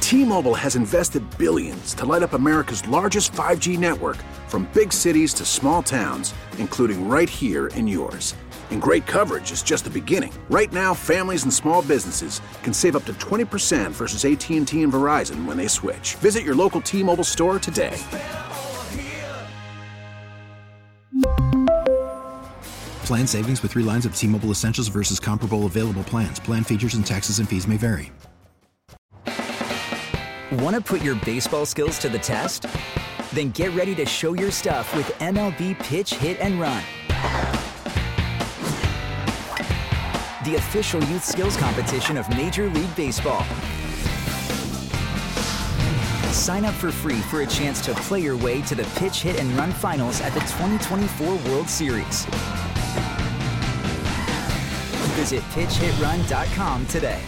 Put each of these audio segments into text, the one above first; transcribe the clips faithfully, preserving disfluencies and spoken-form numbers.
T-Mobile has invested billions to light up America's largest five G network, from big cities to small towns, including right here in yours. And great coverage is just the beginning. Right now, families and small businesses can save up to twenty percent versus A T and T and Verizon when they switch. Visit your local T-Mobile store today. Plan savings with three lines of T-Mobile Essentials versus comparable available plans. Plan features and taxes and fees may vary. Want to put your baseball skills to the test? Then get ready to show your stuff with M L B Pitch, Hit, and Run. The official youth skills competition of Major League Baseball. Sign up for free for a chance to play your way to the Pitch, Hit, and Run finals at the twenty twenty-four World Series. Visit pitch hit run dot com today.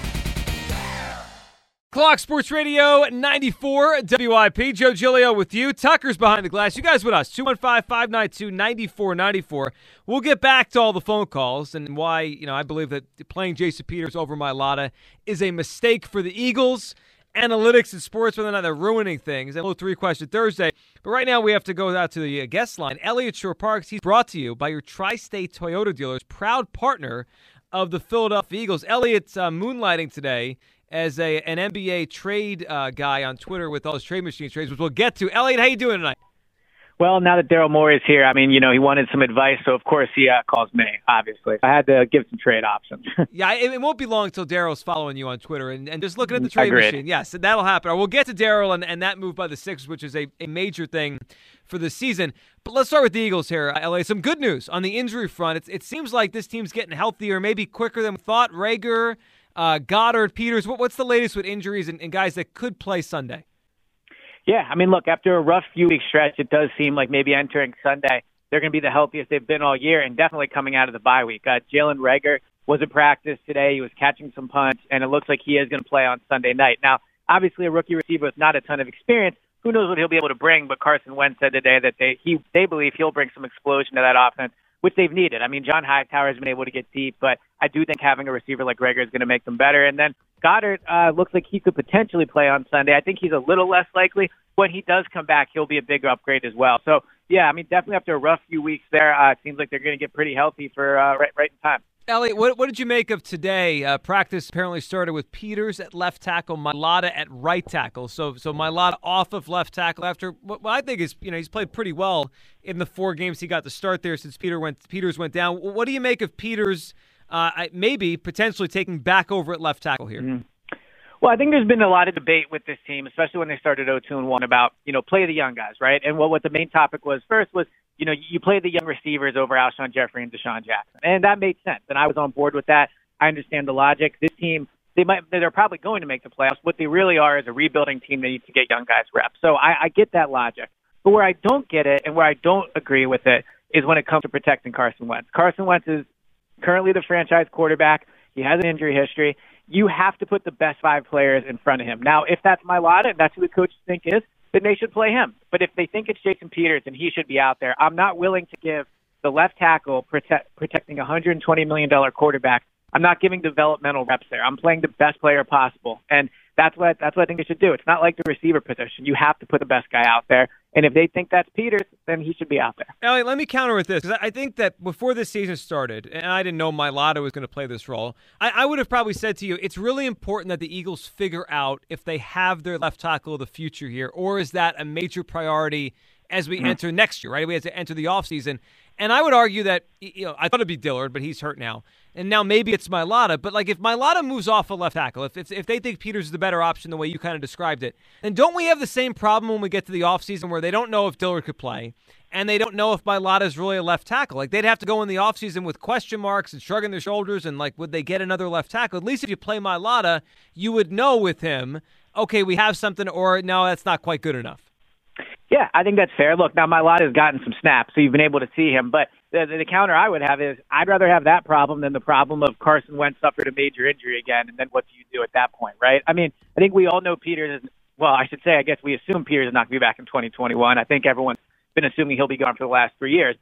Clock Sports Radio ninety-four W I P. Joe Giglio with you. Tucker's behind the glass. You guys with us. two one five, five nine two, nine four nine four. We'll get back to all the phone calls and why, you know, I believe that playing Jason Peters over Mailata is a mistake for the Eagles. Analytics and sports, whether or not they're ruining things. And a little three-question Thursday. But right now we have to go out to the guest line. Elliott Shore-Parks, he's brought to you by your Tri-State Toyota dealers, proud partner of the Philadelphia Eagles. Elliott's uh, moonlighting today as a an N B A trade uh, guy on Twitter with all his trade machine trades, which we'll get to. Elliott, how you doing tonight? Well, now that Daryl Morey is here, I mean, you know, he wanted some advice, so of course he uh, calls me, obviously. I had to give some trade options. yeah, it, it won't be long until Daryl's following you on Twitter and, and just looking at the trade Agreed. machine. Yes, that'll happen. We'll get to Daryl and, and that move by the Sixers, which is a, a major thing for the season. But let's start with the Eagles here, L A. Some good news on the injury front. It's, it seems like this team's getting healthier, maybe quicker than we thought. Rager, uh, Goddard, Peters. What, what's the latest with injuries and, and guys that could play Sunday? Yeah, I mean, look, after a rough few-week stretch, it does seem like maybe entering Sunday, they're going to be the healthiest they've been all year and definitely coming out of the bye week. Uh, Jalen Reagor was at practice today. He was catching some punts, and it looks like he is going to play on Sunday night. Now, obviously a rookie receiver with not a ton of experience. Who knows what he'll be able to bring, but Carson Wentz said today that they he they believe he'll bring some explosion to that offense, which they've needed. I mean, John Hightower has been able to get deep, but I do think having a receiver like Reagor is going to make them better. And then Goddard uh, looks like he could potentially play on Sunday. I think he's a little less likely. When he does come back, he'll be a big upgrade as well. So, yeah, I mean, definitely after a rough few weeks there, uh, it seems like they're going to get pretty healthy for uh, right, right in time. Elliott, what, what did you make of today? Uh, practice apparently started with Peters at left tackle, Mailata at right tackle. So, so Mailata off of left tackle after what, what I think is, you know, he's played pretty well in the four games he got to start there since Peter went Peters went down. What do you make of Peters? Uh, maybe potentially taking back over at left tackle here. Mm-hmm. Well, I think there's been a lot of debate with this team, especially when they started oh two and one about, you know, play the young guys, right? And what, what the main topic was first was, you know, you play the young receivers over Alshon Jeffrey and Deshaun Jackson. And that made sense. And I was on board with that. I understand the logic. This team, they might, they're probably going to make the playoffs. What they really are is a rebuilding team that needs to get young guys reps. So I, I get that logic. But where I don't get it and where I don't agree with it is when it comes to protecting Carson Wentz. Carson Wentz is currently the franchise quarterback. He has an injury history. You have to put the best five players in front of him. Now, if that's Mailata and that's who the coaches think is, then they should play him. But if they think it's Jason Peters and he should be out there, I'm not willing to give the left tackle protect, protecting a one hundred twenty million dollars quarterback. I'm not giving developmental reps there. I'm playing the best player possible. And that's what that's what I think they should do. It's not like the receiver position. You have to put the best guy out there. And if they think that's Peters, then he should be out there. Elliott, let me counter with this, because I think that before this season started, and I didn't know Mailata was going to play this role, I, I would have probably said to you, it's really important that the Eagles figure out if they have their left tackle of the future here, or is that a major priority as we mm-hmm. enter next year, right? We have to enter the offseason. And I would argue that, you know, I thought it'd be Dillard, but he's hurt now. And now maybe it's Mailata. But, like, if Mailata moves off a left tackle, if, if if they think Peters is the better option the way you kind of described it, then don't we have the same problem when we get to the offseason where they don't know if Dillard could play and they don't know if Mailata is really a left tackle? Like, they'd have to go in the offseason with question marks and shrugging their shoulders and, like, would they get another left tackle? At least if you play Mailata, you would know with him, okay, we have something, or no, that's not quite good enough. Yeah, I think that's fair. Look, now Mailata has gotten some snaps, so you've been able to see him. But the, the counter I would have is I'd rather have that problem than the problem of Carson Wentz suffered a major injury again, and then what do you do at that point, right? I mean, I think we all know Peters is, well, I should say, I guess we assume Peters is not going to be back in twenty twenty-one. I think everyone's been assuming he'll be gone for the last three years. But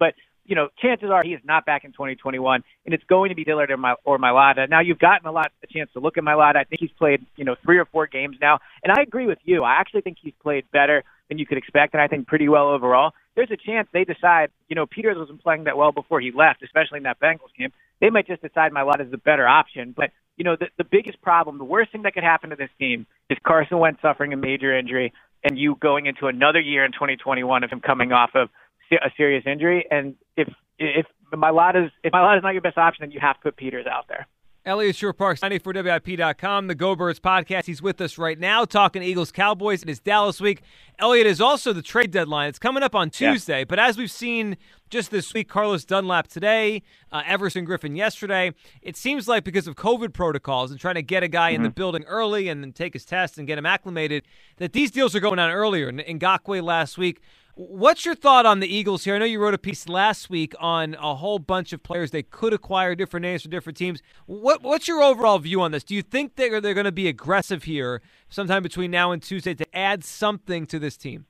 you know, chances are he is not back in twenty twenty-one, and it's going to be Dillard or, My, or Mailata. Now, you've gotten a lot a chance to look at Mailata. I think he's played, you know, three or four games now, and I agree with you. I actually think he's played better than you could expect, and I think pretty well overall. There's a chance they decide, you know, Peters wasn't playing that well before he left, especially in that Bengals game. They might just decide Mailata is the better option. But, you know, the, the biggest problem, the worst thing that could happen to this team is Carson Wentz suffering a major injury and you going into another year in twenty twenty-one of him coming off of a serious injury. And if if Mailata's if Mailata's not your best option, then you have to put Peters out there. Elliot Shore-Parks, ninety-four W I P dot com, the Go Birds podcast. He's with us right now talking Eagles-Cowboys. It is Dallas week. Elliot, is also the trade deadline. It's coming up on Tuesday, yeah. But as we've seen just this week, Carlos Dunlap today, uh, Everson Griffin yesterday, it seems like because of COVID protocols and trying to get a guy mm-hmm. in the building early and then take his test and get him acclimated, that these deals are going on earlier. Ngakoue last week. What's your thought on the Eagles here? I know you wrote a piece last week on a whole bunch of players they could acquire, different names for different teams. What, what's your overall view on this? Do you think they're, they're going to be aggressive here sometime between now and Tuesday to add something to this team?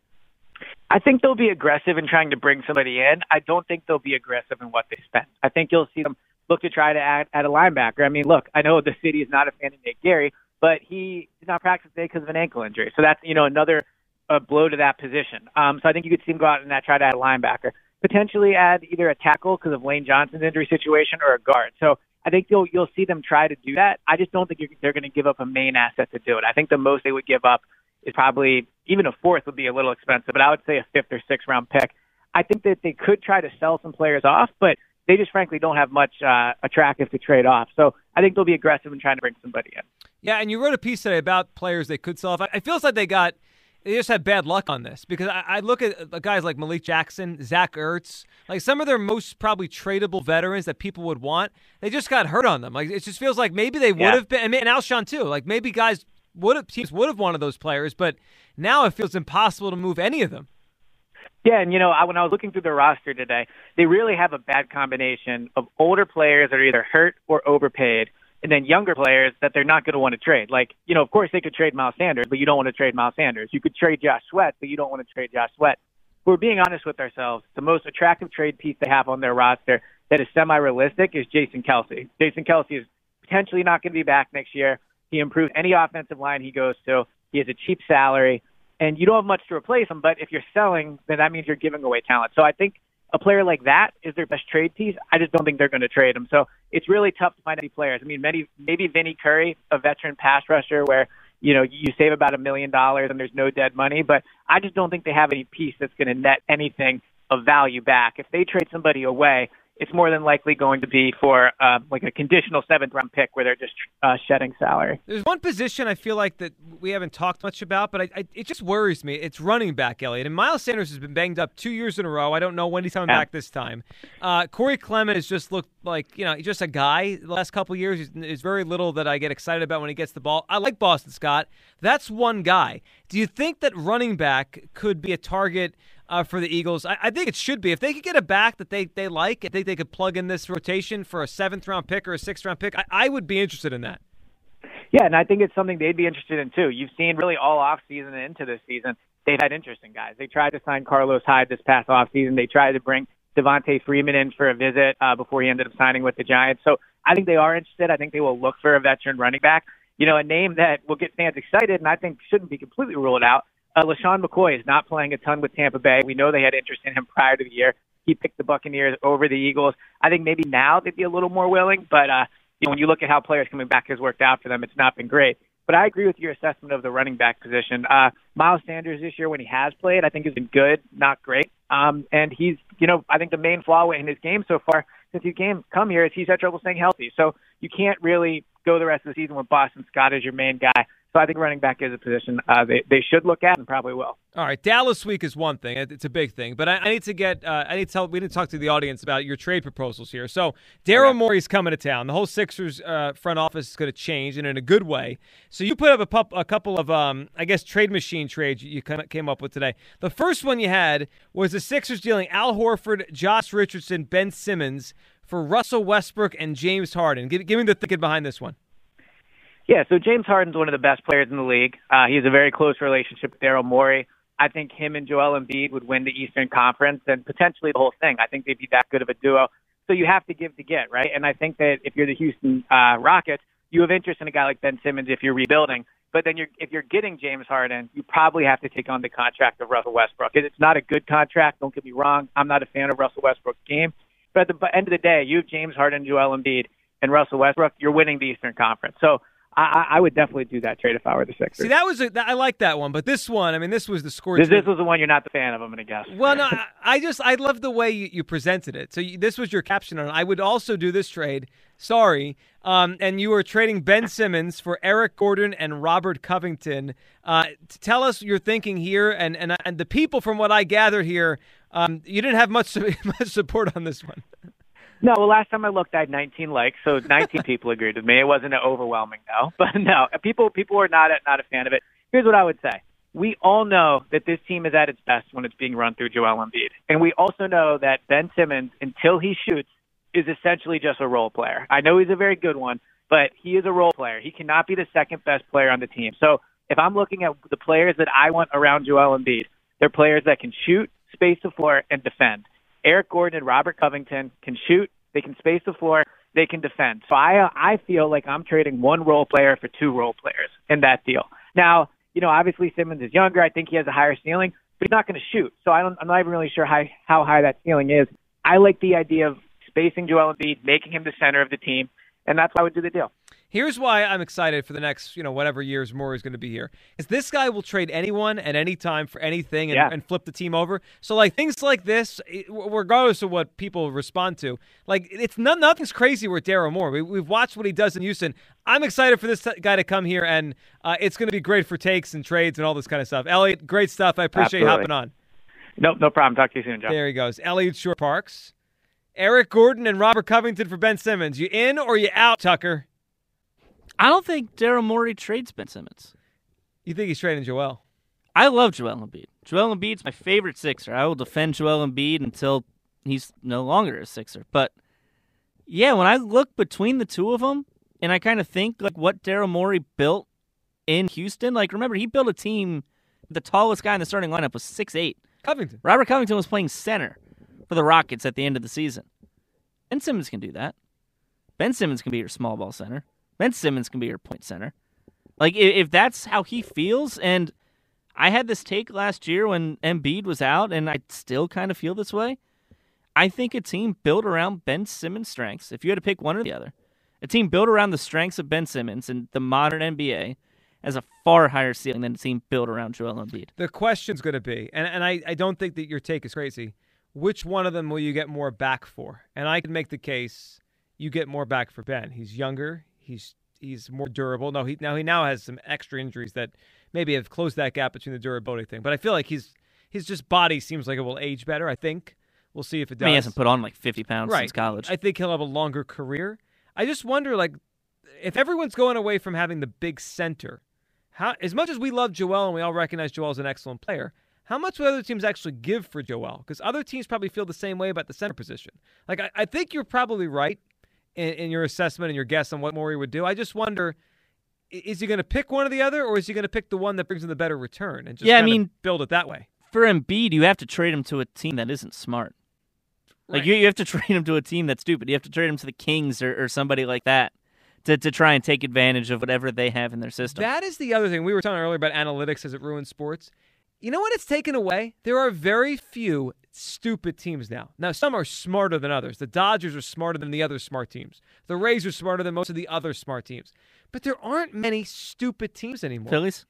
I think they'll be aggressive in trying to bring somebody in. I don't think they'll be aggressive in what they spend. I think you'll see them look to try to add, add a linebacker. I mean, look, I know the city is not a fan of Nate Gary, but he did not practice today because of an ankle injury. So that's, you know, another a blow to that position. Um, so I think you could see him go out and that, try to add a linebacker. Potentially add either a tackle because of Lane Johnson's injury situation or a guard. So I think you'll you'll see them try to do that. I just don't think you're, they're going to give up a main asset to do it. I think the most they would give up is probably, even a fourth would be a little expensive, but I would say a fifth or sixth round pick. I think that they could try to sell some players off, but they just frankly don't have much uh, attractive to trade off. So I think they'll be aggressive in trying to bring somebody in. Yeah, and you wrote a piece today about players they could sell off. It feels like they got They just had bad luck on this because I, I look at guys like Malik Jackson, Zach Ertz, like some of their most probably tradable veterans that people would want. They just got hurt on them. Like it just feels like maybe they would have yeah. been, and Alshon too. Like maybe guys would have teams would have wanted those players, but now it feels impossible to move any of them. Yeah, and you know, I, when I was looking through the roster today, they really have a bad combination of older players that are either hurt or overpaid, and then younger players that they're not going to want to trade. Like, you know, of course they could trade Miles Sanders, but you don't want to trade Miles Sanders. You could trade Josh Sweat, but you don't want to trade Josh Sweat. If we're being honest with ourselves, the most attractive trade piece they have on their roster that is semi-realistic is Jason Kelce. Jason Kelce is potentially not going to be back next year. He improves any offensive line he goes to. He has a cheap salary, and you don't have much to replace him, but if you're selling, then that means you're giving away talent. So I think a player like that is their best trade piece. I just don't think they're going to trade him. So it's really tough to find any players. I mean, many, maybe Vinny Curry, a veteran pass rusher where, you know, you save about a million dollars and there's no dead money, but I just don't think they have any piece that's going to net anything of value back. If they trade somebody away, it's more than likely going to be for uh, like a conditional seventh round pick where they're just uh, shedding salary. There's one position I feel like that we haven't talked much about, but I, I, it just worries me. It's running back, Elliot. And Miles Sanders has been banged up two years in a row. I don't know when he's coming yeah. back this time. Uh, Corey Clement has just looked like, you know, he's just a guy the last couple of years. There's very little that I get excited about when he gets the ball. I like Boston Scott. That's one guy. Do you think that running back could be a target Uh, for the Eagles? I, I think it should be. If they could get a back that they, they like, I think they could plug in this rotation for a seventh-round pick or a sixth-round pick. I, I would be interested in that. Yeah, and I think it's something they'd be interested in, too. You've seen really all offseason and into this season, they've had interesting guys. They tried to sign Carlos Hyde this past offseason. They tried to bring Devontae Freeman in for a visit uh, before he ended up signing with the Giants. So I think they are interested. I think they will look for a veteran running back. You know, a name that will get fans excited and I think shouldn't be completely ruled out. Uh, LaShawn McCoy is not playing a ton with Tampa Bay. We know they had interest in him prior to the year. He picked the Buccaneers over the Eagles. I think maybe now they'd be a little more willing, but uh, you know, when you look at how players coming back has worked out for them, it's not been great. But I agree with your assessment of the running back position. Uh, Miles Sanders this year, when he has played, I think has been good, not great. Um, and he's, you know, I think the main flaw in his game so far since he came come here is he's had trouble staying healthy. So you can't really go the rest of the season with Boston Scott as your main guy. So I think running back is a position uh, they they should look at and probably will. All right, Dallas week is one thing; it's a big thing. But I, I need to get uh, I need to tell we need to talk to the audience about your trade proposals here. So Daryl okay. Morey's coming to town. The whole Sixers uh, front office is going to change, and in a good way. So you put up a, pup, a couple of um, I guess trade machine trades you kind of came up with today. The first one you had was the Sixers dealing Al Horford, Josh Richardson, Ben Simmons for Russell Westbrook and James Harden. Give, give me the thinking behind this one. Yeah, so James Harden's one of the best players in the league. Uh, he has a very close relationship with Daryl Morey. I think him and Joel Embiid would win the Eastern Conference and potentially the whole thing. I think they'd be that good of a duo. So you have to give to get, right? And I think that if you're the Houston uh, Rockets, you have interest in a guy like Ben Simmons if you're rebuilding. But then you're, if you're getting James Harden, you probably have to take on the contract of Russell Westbrook. It's not a good contract. Don't get me wrong. I'm not a fan of Russell Westbrook's game. But at the end of the day, you have James Harden, Joel Embiid, and Russell Westbrook. You're winning the Eastern Conference. So I, I would definitely do that trade if I were the Sixers. See, that was a, I like that one, but this one, I mean, this was the score. This, this was the one you're not the fan of, I'm going to guess. Well, no, I, I just I love the way you, you presented it. So you, this was your caption on it. I would also do this trade. Sorry, um, and you were trading Ben Simmons for Eric Gordon and Robert Covington. Uh, tell us your thinking here, and and and the people, from what I gathered here, um, you didn't have much much support on this one. No, well, last time I looked, I had nineteen likes, so nineteen people agreed with me. It wasn't an overwhelming no, but no, people people were not a, not a fan of it. Here's what I would say: we all know that this team is at its best when it's being run through Joel Embiid, and we also know that Ben Simmons, until he shoots, is essentially just a role player. I know he's a very good one, but he is a role player. He cannot be the second best player on the team. So if I'm looking at the players that I want around Joel Embiid, they're players that can shoot, space the floor, and defend. Eric Gordon and Robert Covington can shoot, they can space the floor, they can defend. So I I feel like I'm trading one role player for two role players in that deal. Now, you know, obviously Simmons is younger. I think he has a higher ceiling, but he's not going to shoot. So I don't, I'm not even really sure how, how high that ceiling is. I like the idea of spacing Joel Embiid, making him the center of the team, and that's why I would do the deal. Here's why I'm excited for the next, you know, whatever years more is going to be here. Is this guy will trade anyone at any time for anything and, yeah. and flip the team over. So, like, things like this, regardless of what people respond to, like, it's not, nothing's crazy with Daryl Morey. We, we've watched what he does in Houston. I'm excited for this guy to come here, and uh, it's going to be great for takes and trades and all this kind of stuff. Elliot, great stuff. I appreciate Absolutely. you hopping on. Nope, no problem. Talk to you soon, Joe. There he goes. Elliot Shore Parks. Eric Gordon and Robert Covington for Ben Simmons. You in or you out, Tucker? I don't think Daryl Morey trades Ben Simmons. You think he's trading Joel? I love Joel Embiid. Joel Embiid's my favorite Sixer. I will defend Joel Embiid until he's no longer a Sixer. But, yeah, when I look between the two of them, and I kind of think like what Daryl Morey built in Houston, like remember, he built a team, the tallest guy in the starting lineup was six eight. Covington. Robert Covington was playing center for the Rockets at the end of the season. Ben Simmons can do that. Ben Simmons can be your small ball center. Ben Simmons can be your point center. Like, if that's how he feels, and I had this take last year when Embiid was out, and I still kind of feel this way, I think a team built around Ben Simmons' strengths, if you had to pick one or the other, a team built around the strengths of Ben Simmons in the modern N B A has a far higher ceiling than a team built around Joel Embiid. The question's going to be, and, and I, I don't think that your take is crazy, which one of them will you get more back for? And I can make the case you get more back for Ben. He's younger. He's he's more durable. No, he now he now has some extra injuries that maybe have closed that gap between the durability thing. But I feel like he's his just body seems like it will age better. I think we'll see if it does. I mean, he hasn't put on like fifty pounds right. since college. I think he'll have a longer career. I just wonder, like, if everyone's going away from having the big center, how as much as we love Joel and we all recognize Joel as an excellent player, how much will other teams actually give for Joel? Because other teams probably feel the same way about the center position. Like, I, I think you're probably right In, in your assessment and your guess on what Morey would do. I just wonder, is he going to pick one or the other, or is he going to pick the one that brings him the better return and just yeah, kind I mean, of build it that way? For Embiid, you have to trade him to a team that isn't smart. Right. Like you, you have to trade him to a team that's stupid. You have to trade him to the Kings or, or somebody like that to, to try and take advantage of whatever they have in their system. That is the other thing. We were talking earlier about analytics as it ruins sports. You know what it's taken away? There are very few stupid teams now. Now, some are smarter than others. The Dodgers are smarter than the other smart teams. The Rays are smarter than most of the other smart teams. But there aren't many stupid teams anymore. Phillies?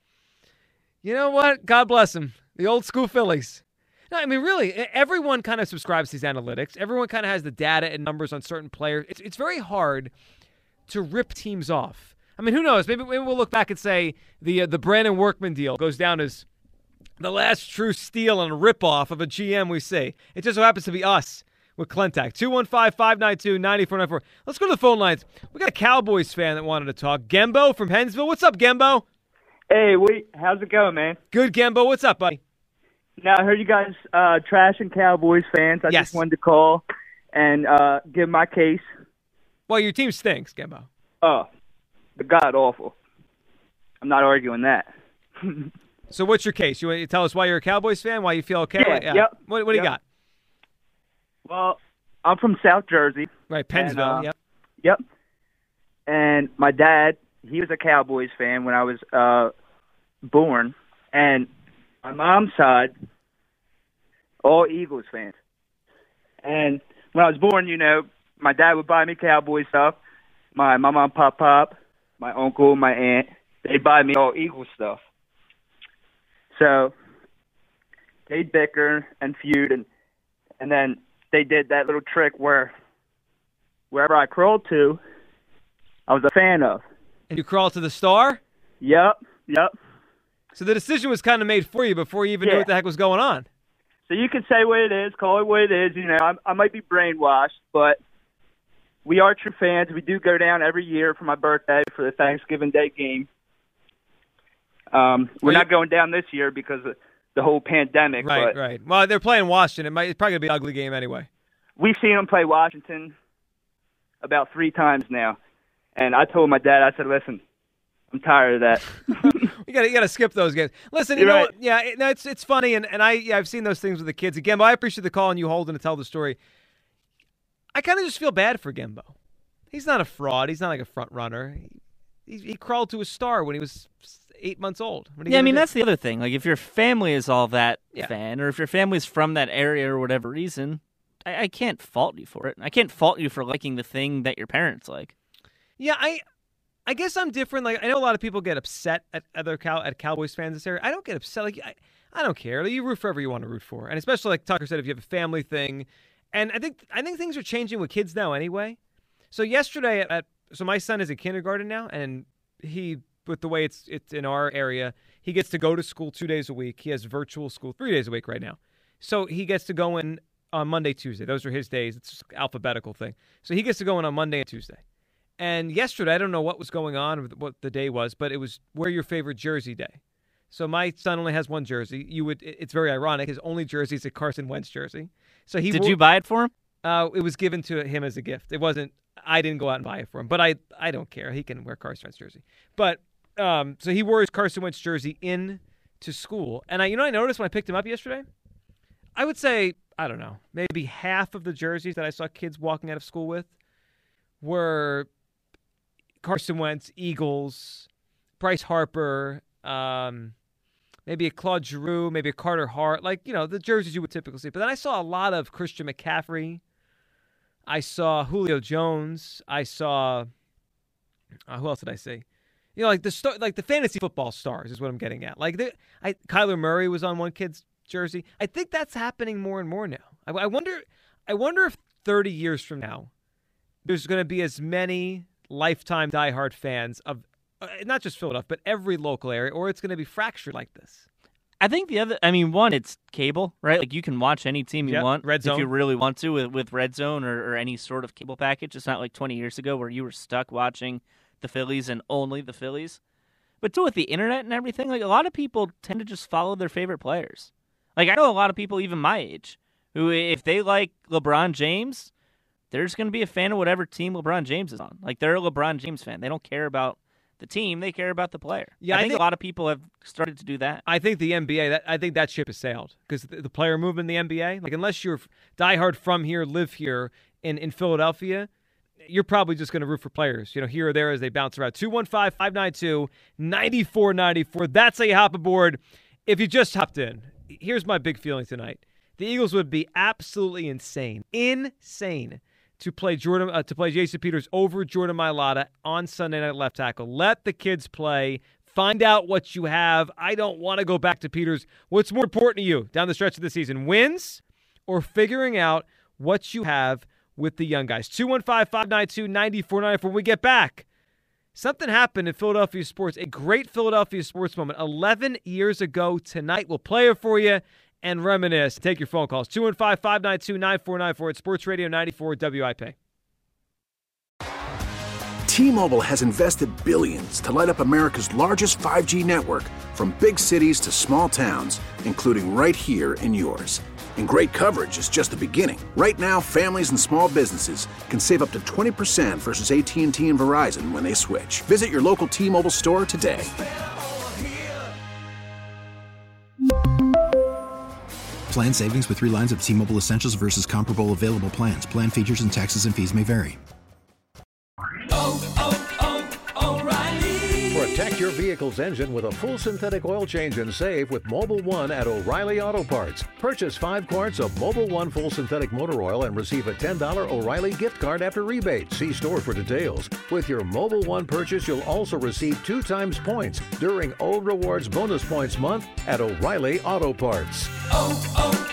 You know what? God bless them. The old school Phillies. No, I mean, really, everyone kind of subscribes to these analytics. Everyone kind of has the data and numbers on certain players. It's, it's very hard to rip teams off. I mean, who knows? Maybe, maybe we'll look back and say the uh, the Brandon Workman deal goes down as the last true steal and ripoff of a G M we see. It just so happens to be us with Clentac. two one five, five nine two, nine four nine four. Let's go to the phone lines. We got a Cowboys fan that wanted to talk. Gembo from Hensville. What's up, Gembo? Hey, wait, how's it going, man? Good, Gembo. What's up, buddy? Now, I heard you guys uh, trashing Cowboys fans. I yes. just wanted to call and uh, give my case. Well, your team stinks, Gembo. Oh, the god awful. I'm not arguing that. So what's your case? You want to tell us why you're a Cowboys fan, why you feel okay? Yeah, yeah. Yep. What, what do yep. you got? Well, I'm from South Jersey. Right, Pennsville, and, uh, yep. Yep. And my dad, he was a Cowboys fan when I was uh, born. And my mom's side, all Eagles fans. And when I was born, you know, my dad would buy me Cowboy stuff. My, my mom, pop, pop, my uncle, my aunt, they'd buy me all Eagles stuff. So they'd bicker and feud, and and then they did that little trick where wherever I crawled to, I was a fan of. And you crawled to the star? Yep, yep. So the decision was kind of made for you before you even Yeah. knew what the heck was going on. So you can say what it is, call it what it is. You know, I, I might be brainwashed, but we are true fans. We do go down every year for my birthday for the Thanksgiving Day game. Um, we're Are you- not going down this year because of the whole pandemic. Right, but right. Well, they're playing Washington. It might, it's probably going to be an ugly game anyway. We've seen them play Washington about three times now. And I told my dad, I said, listen, I'm tired of that. You got you got to skip those games. Listen, you You're know right. what? Yeah, it, no, it's it's funny, and, and I yeah, I've seen those things with the kids. Again, but I appreciate the call and you holding to tell the story. I kind of just feel bad for Gimbo. He's not a fraud. He's not like a front runner. He, he, he crawled to a star when he was eight months old. What are you Yeah, I gonna mean, do? that's the other thing. Like, if your family is all that Yeah. fan, or if your family's from that area or whatever reason, I, I can't fault you for it. I can't fault you for liking the thing that your parents like. Yeah, I I guess I'm different. Like I know a lot of people get upset at other Cow at Cowboys fans this area. I don't get upset. Like I, I don't care. Like, you root for whoever you want to root for, and especially like Tucker said, if you have a family thing, and I think I think things are changing with kids now anyway. So yesterday at, at so my son is in kindergarten now, and he with the way it's it's in our area, he gets to go to school two days a week. He has virtual school three days a week right now, so he gets to go in on Monday, Tuesday. Those are his days. It's just an alphabetical thing. So he gets to go in on Monday and Tuesday. And yesterday, I don't know what was going on, what the day was, but it was wear your favorite jersey day. So my son only has one jersey. You would. It's very ironic. His only jersey is a Carson Wentz jersey. So he Did wore, you buy it for him? Uh, it was given to him as a gift. It wasn't. I didn't go out and buy it for him, but I I don't care. He can wear Carson Wentz jersey. But um, so he wore his Carson Wentz jersey in to school, and I you know I noticed when I picked him up yesterday, I would say I don't know maybe half of the jerseys that I saw kids walking out of school with were Carson Wentz, Eagles, Bryce Harper, um, maybe a Claude Giroux, maybe a Carter Hart, like, you know, the jerseys you would typically see. But then I saw a lot of Christian McCaffrey. I saw Julio Jones. I saw, uh, who else did I see? You know, like the star, like the fantasy football stars is what I'm getting at. Like, the, I, Kyler Murray was on one kid's jersey. I think that's happening more and more now. I, I wonder, I wonder if thirty years from now, there's going to be as many lifetime diehard fans of uh, not just Philadelphia, but every local area, or it's going to be fractured like this. I think the other, I mean, one, it's cable, right? Like, you can watch any team you Yep, want Red Zone. if you really want to with, with Red Zone or, or any sort of cable package. It's not like twenty years ago where you were stuck watching the Phillies and only the Phillies. But too, with the internet and everything, like, a lot of people tend to just follow their favorite players. Like, I know a lot of people, even my age, who, if they like LeBron James, they're just going to be a fan of whatever team LeBron James is on. Like, they're a LeBron James fan. They don't care about the team. They care about the player. Yeah, I I think, think- a lot of people have started to do that. I think the N B A, that, I think that ship has sailed because the, the player movement in the N B A, like unless you're diehard from here, live here in, in Philadelphia, you're probably just going to root for players, you know, here or there as they bounce around. two one five, five nine two, nine four nine four. That's how you hop aboard. If you just hopped in, here's my big feeling tonight. The Eagles would be absolutely insane, insane to play Jordan uh, to play Jason Peters over Jordan Mailata on Sunday night at left tackle. Let the kids play. Find out what you have. I don't want to go back to Peters. What's more important to you down the stretch of the season, wins or figuring out what you have with the young guys? two one five, five nine two, nine four nine four. When we get back, something happened in Philadelphia sports, a great Philadelphia sports moment eleven years ago tonight. We'll play it for you and reminisce. Take your phone calls. two one five, five nine two, nine four nine four at Sports Radio ninety-four W I P. T-Mobile has invested billions to light up America's largest five G network, from big cities to small towns, including right here in yours. And great coverage is just the beginning. Right now, families and small businesses can save up to twenty percent versus A T and T and Verizon when they switch. Visit your local T-Mobile store today. Plan savings with three lines of T-Mobile Essentials versus comparable available plans. Plan features and taxes and fees may vary. Oh, oh, oh, O'Reilly. Protect your vehicle's engine with a full synthetic oil change and save with Mobil one at O'Reilly Auto Parts. Purchase five quarts of Mobil one full synthetic motor oil and receive a ten dollars O'Reilly gift card after rebate. See store for details. With your Mobil one purchase, you'll also receive two times points during O Rewards Bonus Points Month at O'Reilly Auto Parts. Oh, oh,